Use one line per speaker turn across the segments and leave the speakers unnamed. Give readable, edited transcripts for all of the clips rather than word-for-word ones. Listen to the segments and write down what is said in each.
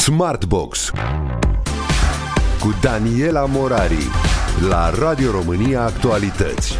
Smartbox cu Daniela Morari la Radio România Actualități.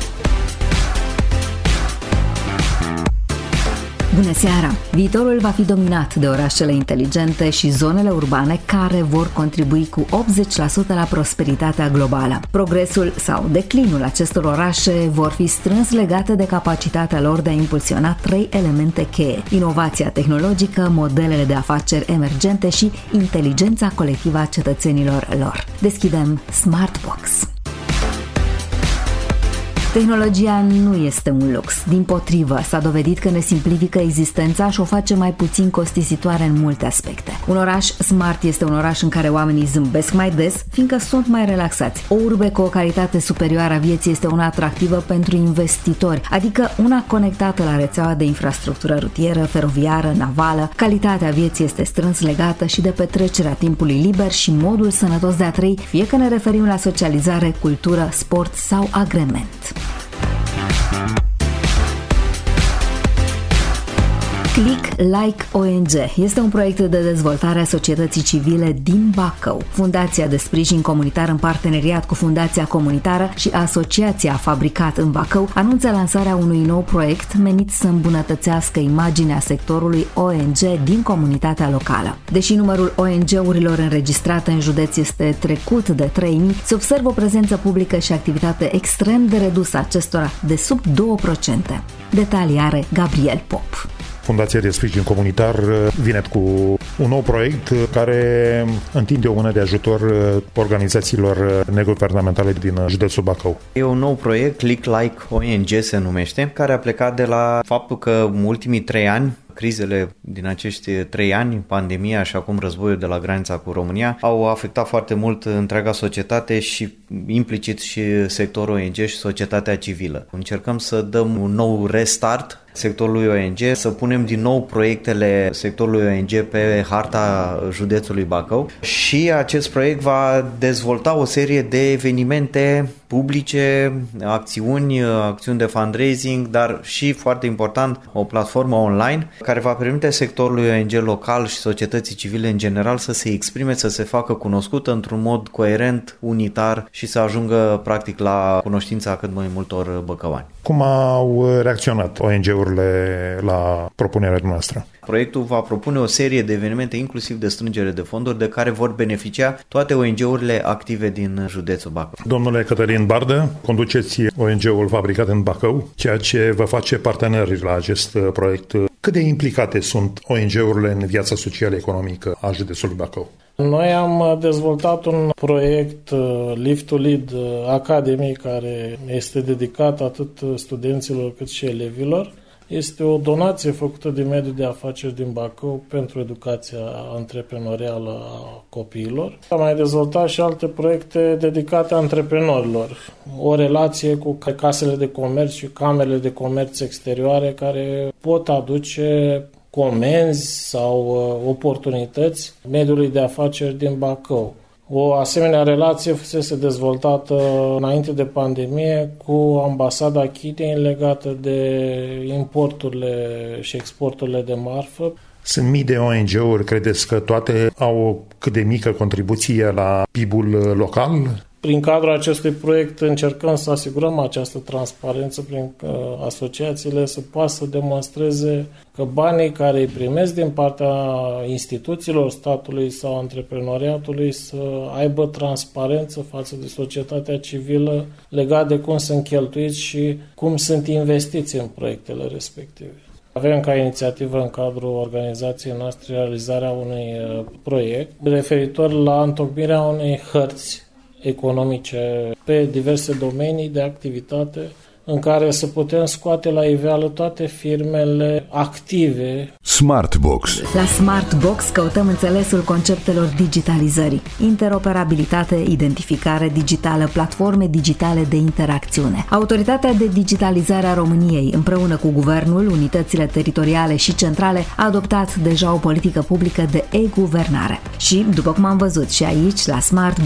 Bună seara! Viitorul va fi dominat de orașele inteligente și zonele urbane care vor contribui cu 80% la prosperitatea globală. Progresul sau declinul acestor orașe vor fi strâns legate de capacitatea lor de a impulsiona 3 elemente cheie: inovația tehnologică, modelele de afaceri emergente și inteligența colectivă a cetățenilor lor. Deschidem Smartbox. Tehnologia nu este un lux, dimpotrivă, s-a dovedit că ne simplifică existența și o face mai puțin costisitoare în multe aspecte. Un oraș smart este un oraș în care oamenii zâmbesc mai des, fiindcă sunt mai relaxați. O urbe cu o calitate superioară a vieții este una atractivă pentru investitori, adică una conectată la rețeaua de infrastructură rutieră, feroviară, navală. Calitatea vieții este strâns legată și de petrecerea timpului liber și modul sănătos de a trăi, fie că ne referim la socializare, cultură, sport sau agrement. Click Like ONG este un proiect de dezvoltare a societății civile din Bacău. Fundația de sprijin comunitar în parteneriat cu Fundația Comunitară și Asociația Fabricat în Bacău anunță lansarea unui nou proiect menit să îmbunătățească imaginea sectorului ONG din comunitatea locală. Deși numărul ONG-urilor înregistrate în județ este trecut de 3000, se observă o prezență publică și activitate extrem de redusă acestora, de sub 2%. Detalii are Gabriel Pop.
Fundația de sprijin comunitar vine cu un nou proiect care întinde o mână de ajutor organizațiilor neguvernamentale din județul Bacău.
E un nou proiect, Click Like ONG se numește, care a plecat de la faptul că în ultimii 3 ani crizele din acești 3 ani, pandemia și acum războiul de la granița cu România, au afectat foarte mult întreaga societate și implicit și sectorul ONG și societatea civilă. Încercăm să dăm un nou restart sectorului ONG, să punem din nou proiectele sectorului ONG pe harta județului Bacău și acest proiect va dezvolta o serie de evenimente publice, acțiuni de fundraising, dar și, foarte important, o platformă online care va permite sectorului ONG local și societății civile în general să se exprime, să se facă cunoscută într-un mod coerent, unitar și să ajungă practic la cunoștința cât mai multor băcăuani.
Cum au reacționat ONG-urile la propunerea noastră?
Proiectul va propune o serie de evenimente, inclusiv de strângere de fonduri, de care vor beneficia toate ONG-urile active din județul Bacău.
Domnule Cătălin Bardă, conduceți ONG-ul Fabricat în Bacău, ceea ce vă face parteneri la acest proiect. Cât de implicate sunt ONG-urile în viața socială-economică a județului Bacău?
Noi am dezvoltat un proiect Live to Lead Academy care este dedicat atât studenților cât și elevilor. Este o donație făcută de mediul de afaceri din Bacău pentru educația antreprenorială a copiilor. Am mai dezvoltat și alte proiecte dedicate antreprenorilor. O relație cu casele de comerț și camerele de comerț exterioare care pot aduce comenzi sau oportunități mediului de afaceri din Bacău. O asemenea relație fusese dezvoltată înainte de pandemie cu ambasada Chinei legată de importurile și exporturile de marfă.
Sunt mii de ONG-uri, credeți că toate au cât de mică contribuție la PIB-ul local?
Prin cadrul acestui proiect încercăm să asigurăm această transparență prin că asociațiile să poată să demonstreze că banii care îi primesc din partea instituțiilor statului sau antreprenoriatului să aibă transparență față de societatea civilă legat de cum sunt cheltuiți și cum sunt investiți în proiectele respective. Avem ca inițiativă în cadrul organizației noastre realizarea unui proiect referitor la întocmirea unei hărți economice pe diverse domenii de activitate în care să putem scoate la iveală toate firmele active.
Smartbox.
La Smartbox căutăm înțelesul conceptelor digitalizării, interoperabilitate, identificare digitală, platforme digitale de interacțiune. Autoritatea de digitalizare a României, împreună cu guvernul, unitățile teritoriale și centrale, a adoptat deja o politică publică de e-guvernare. Și, după cum am văzut și aici, la Smartbox,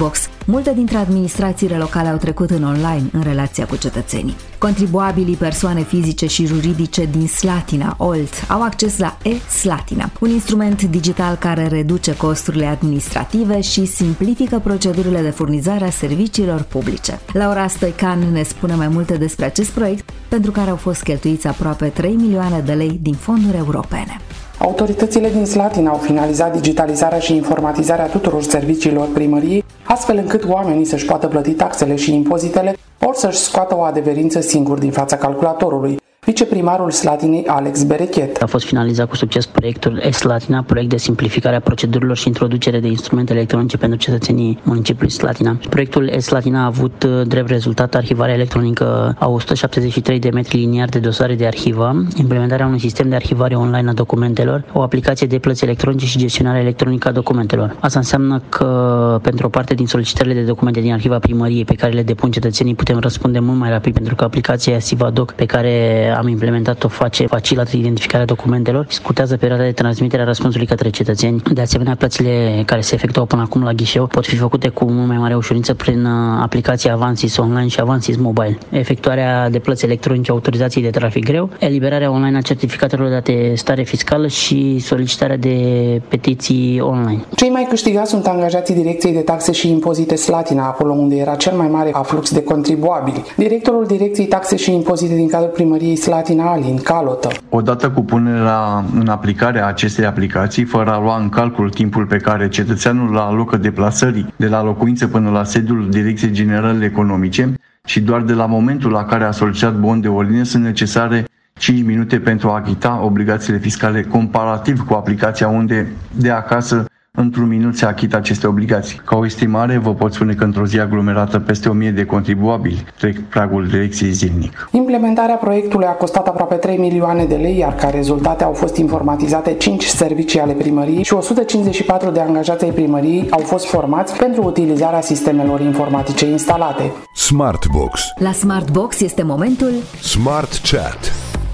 multe dintre administrațiile locale au trecut în online în relația cu cetățenii. Contribuabilii, persoane fizice și juridice din Slatina, Olt, au acces la e-Slatina, un instrument digital care reduce costurile administrative și simplifică procedurile de furnizare a serviciilor publice. Laura Stoican ne spune mai multe despre acest proiect, pentru care au fost cheltuiți aproape 3 milioane de lei din fonduri europene.
Autoritățile din Slatina au finalizat digitalizarea și informatizarea tuturor serviciilor primăriei, astfel încât oamenii să-și poată plăti taxele și impozitele, ori să-și scoată o adeverință singur din fața calculatorului. Viceprimarul Slatinei, Alex Berechet.
A fost finalizat cu succes proiectul e-Slatina, proiect de simplificare a procedurilor și introducere de instrumente electronice pentru cetățenii municipiului Slatina. Proiectul e-Slatina a avut drept rezultat arhivarea electronică a 173 de metri liniari de dosare de arhivă, implementarea unui sistem de arhivare online a documentelor, o aplicație de plăți electronice și gestionarea electronică a documentelor. Asta înseamnă că pentru o parte din solicitările de documente din arhiva primăriei pe care le depun cetățenii putem răspunde mult mai rapid, pentru că aplicația Sivadoc pe care am implementat-o facilitată identificarea documentelor și scurtează perioada de transmitere a răspunsului către cetățeni. De asemenea, plățile care se efectuau până acum la ghișeu pot fi făcute cu mult mai mare ușurință prin aplicația Avansis Online și Avansis Mobile. Efectuarea de plăți electronice, autorizații de trafic greu, eliberarea online a certificatelor de atestare fiscală și solicitarea de petiții online.
Cei mai câștigați sunt angajații Direcției de Taxe și Impozite Slatina, acolo unde era cel mai mare aflux de contribuabili. Directorul Direcției Taxe și Impozite din cadrul primăriei Slatina, Alin Calotă.
Odată cu punerea în aplicare a acestei aplicații, fără a lua în calcul timpul pe care cetățeanul îl alocă deplasării de la locuință până la sediul Direcției Generale Economice și doar de la momentul la care a solicitat bon de ordine, sunt necesare 5 minute pentru a achita obligațiile fiscale, comparativ cu aplicația unde de acasă într-un minut se achită aceste obligații. Ca o estimare, vă pot spune că într-o zi aglomerată peste 1000 de contribuabili trec pragul direcției zilnic.
Implementarea proiectului a costat aproape 3 milioane de lei, iar ca rezultate au fost informatizate 5 servicii ale primăriei și 154 de angajați ai primăriei au fost formați pentru utilizarea sistemelor informatice instalate.
Smartbox.
La Smartbox este momentul
Smart Chat.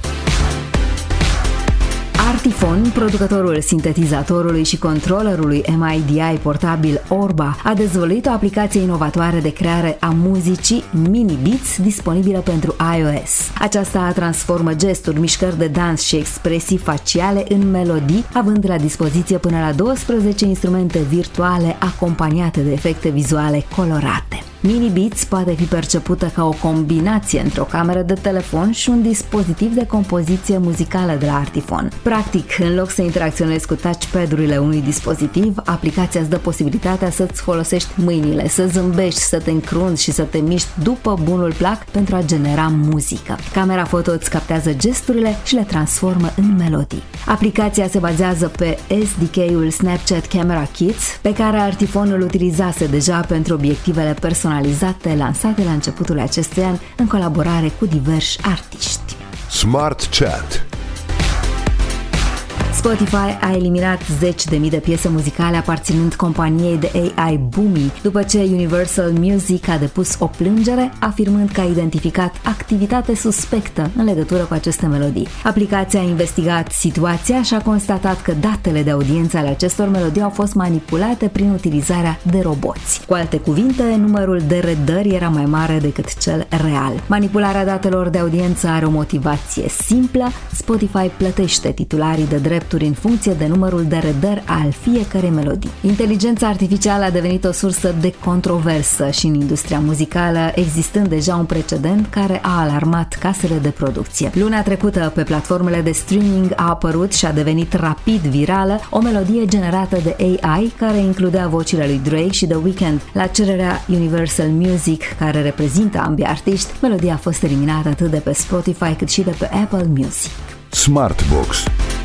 Artifon, producătorul sintetizatorului și controllerului MIDI portabil Orba, a dezvăluit o aplicație inovatoare de creare a muzicii Mini Beats disponibilă pentru iOS. Aceasta transformă gesturi, mișcări de dans și expresii faciale în melodii, având la dispoziție până la 12 instrumente virtuale acompaniate de efecte vizuale colorate. Mini Beats poate fi percepută ca o combinație între o cameră de telefon și un dispozitiv de compoziție muzicală de la Artifon. Practic, în loc să interacționezi cu touchpad-urile unui dispozitiv, aplicația îți dă posibilitatea să-ți folosești mâinile, să zâmbești, să te încrunzi și să te miști după bunul plac pentru a genera muzică. Camera foto îți captează gesturile și le transformă în melodii. Aplicația se bazează pe SDK-ul Snapchat Camera Kits, pe care Artifon îl utilizase deja pentru obiectivele personalizate lansate la începutul acestui an în colaborare cu diversi artiști.
Smart Chat.
Spotify a eliminat 10.000 de piese muzicale aparținând companiei de AI Boomi, după ce Universal Music a depus o plângere, afirmând că a identificat activitate suspectă în legătură cu aceste melodii. Aplicația a investigat situația și a constatat că datele de audiență ale acestor melodii au fost manipulate prin utilizarea de roboți. Cu alte cuvinte, numărul de redări era mai mare decât cel real. Manipularea datelor de audiență are o motivație simplă: Spotify plătește titularii de drept în funcție de numărul de redări al fiecărei melodii. Inteligența artificială a devenit o sursă de controversă și în industria muzicală, existând deja un precedent care a alarmat casele de producție. Luna trecută, pe platformele de streaming a apărut și a devenit rapid virală o melodie generată de AI care includea vocile lui Drake și The Weeknd. La cererea Universal Music, care reprezintă ambii artiști, melodia a fost eliminată atât de pe Spotify cât și de pe Apple Music.
Smartbox.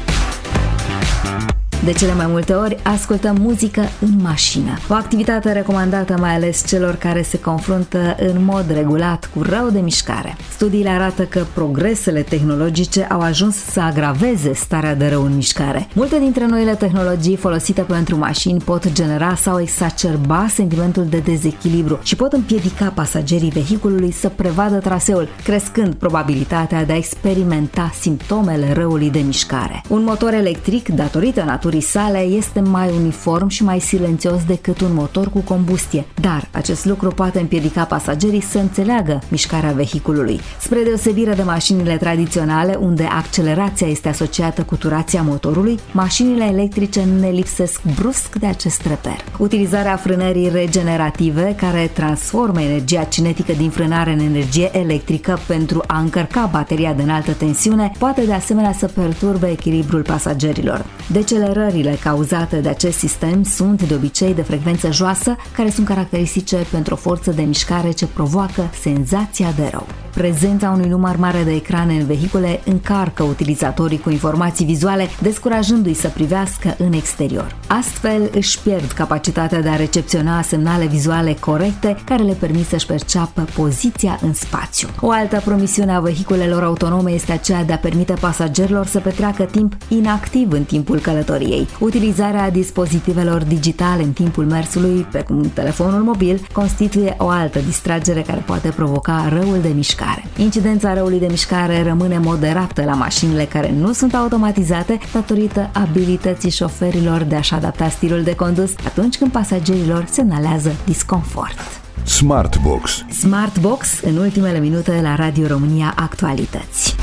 De cele mai multe ori ascultăm muzică în mașină, o activitate recomandată mai ales celor care se confruntă în mod regulat cu rău de mișcare. Studiile arată că progresele tehnologice au ajuns să agraveze starea de rău în mișcare. Multe dintre noile tehnologii folosite pentru mașini pot genera sau exacerba sentimentul de dezechilibru și pot împiedica pasagerii vehiculului să prevadă traseul, crescând probabilitatea de a experimenta simptomele răului de mișcare. Un motor electric, datorită naturii temperaturii sale este mai uniform și mai silențios decât un motor cu combustie, dar acest lucru poate împiedica pasagerii să înțeleagă mișcarea vehiculului. Spre deosebire de mașinile tradiționale, unde accelerația este asociată cu turația motorului, mașinile electrice ne lipsesc brusc de acest reper. Utilizarea frânării regenerative, care transformă energia cinetică din frânare în energie electrică pentru a încărca bateria de înaltă tensiune, poate de asemenea să perturbe echilibrul pasagerilor. Decelerările cauzate de acest sistem sunt de obicei de frecvență joasă, care sunt caracteristice pentru o forță de mișcare ce provoacă senzația de rău. Prezența unui număr mare de ecrane în vehicule încarcă utilizatorii cu informații vizuale, descurajându-i să privească în exterior. Astfel își pierd capacitatea de a recepționa semnale vizuale corecte care le permit să-și perceapă poziția în spațiu. O altă promisiune a vehiculelor autonome este aceea de a permite pasagerilor să petreacă timp inactiv în timpul călătoriei. Utilizarea dispozitivelor digitale în timpul mersului, precum telefonul mobil, constituie o altă distragere care poate provoca răul de mișcare. Incidența răului de mișcare rămâne moderată la mașinile care nu sunt automatizate datorită abilității șoferilor de a-și adapta stilul de condus atunci când pasagerilor semnalează disconfort.
Smartbox.
Smartbox în ultimele minute la Radio România Actualități.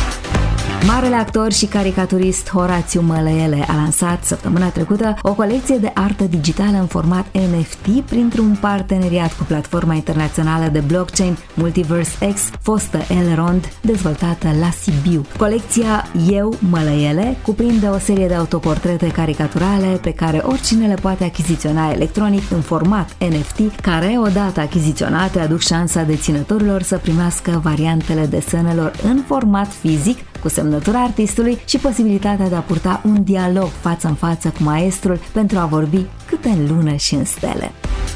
Marele actor și caricaturist Horațiu Mălăele a lansat săptămâna trecută o colecție de artă digitală în format NFT printr-un parteneriat cu platforma internațională de blockchain Multiverse X, fostă Elrond, dezvoltată la Sibiu. Colecția Eu Mălăele cuprinde o serie de autoportrete caricaturale pe care oricine le poate achiziționa electronic în format NFT, care, odată achiziționate, aduc șansa deținătorilor să primească variantele desenelor în format fizic, cu semnătura artistului și posibilitatea de a purta un dialog față în față cu maestrul pentru a vorbi cât în lună și în stele.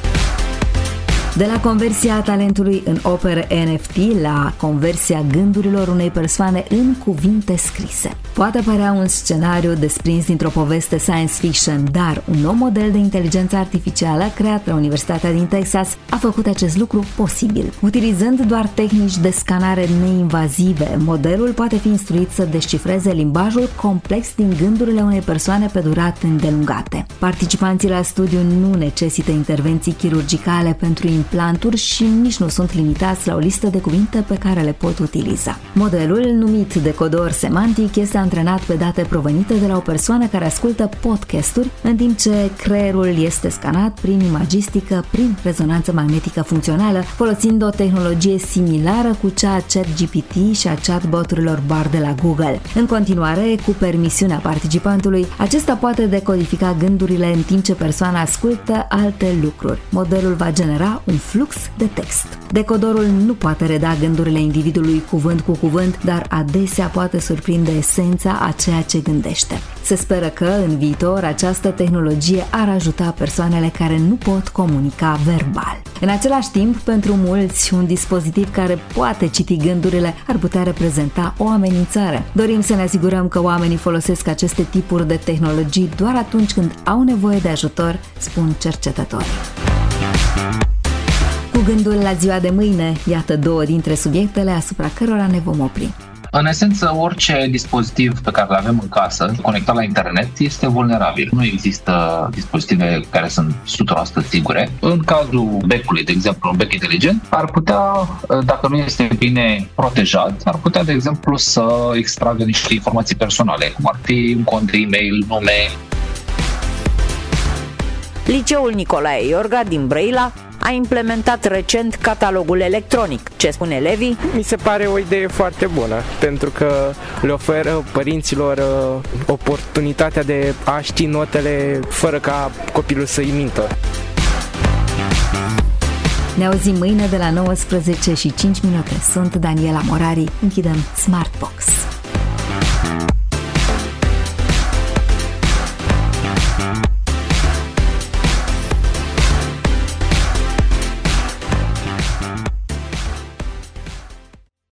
De la conversia talentului în opere NFT la conversia gândurilor unei persoane în cuvinte scrise. Poate părea un scenariu desprins dintr-o poveste science fiction, dar un nou model de inteligență artificială creat la Universitatea din Texas a făcut acest lucru posibil. Utilizând doar tehnici de scanare neinvazive, modelul poate fi instruit să descifreze limbajul complex din gândurile unei persoane pe durate îndelungate. Participanții la studiu nu necesită intervenții chirurgicale pentru implanturi și nici nu sunt limitați la o listă de cuvinte pe care le pot utiliza. Modelul, numit decodor semantic, este antrenat pe date provenite de la o persoană care ascultă podcasturi, în timp ce creierul este scanat prin imagistică, prin rezonanță magnetică funcțională, folosind o tehnologie similară cu cea a ChatGPT și a chatboturilor Bard de la Google. În continuare, cu permisiunea participantului, acesta poate decodifica gândurile în timp ce persoana ascultă alte lucruri. Modelul va genera un flux de text. Decodorul nu poate reda gândurile individului cuvânt cu cuvânt, dar adesea poate surprinde esența a ceea ce gândește. Se speră că, în viitor, această tehnologie ar ajuta persoanele care nu pot comunica verbal. În același timp, pentru mulți, un dispozitiv care poate citi gândurile ar putea reprezenta o amenințare. Dorim să ne asigurăm că oamenii folosesc aceste tipuri de tehnologii doar atunci când au nevoie de ajutor, spun cercetătorii. Cu gândul la ziua de mâine, iată două dintre subiectele asupra cărora ne vom opri.
În esență, orice dispozitiv pe care îl avem în casă, conectat la internet, este vulnerabil. Nu există dispozitive care sunt 100% sigure. În cazul becului, de exemplu, un bec inteligent, ar putea, dacă nu este bine protejat, ar putea, de exemplu, să extragă niște informații personale, cum ar fi un cont de e-mail, nume.
Liceul Nicolae Iorga din Brăila a implementat recent catalogul electronic. Ce spun elevii?
Mi se pare o idee foarte bună, pentru că le oferă părinților oportunitatea de a ști notele fără ca copilul să-i mintă.
Ne auzim mâine de la 19:05. Sunt Daniela Morari. Închidem Smartbox.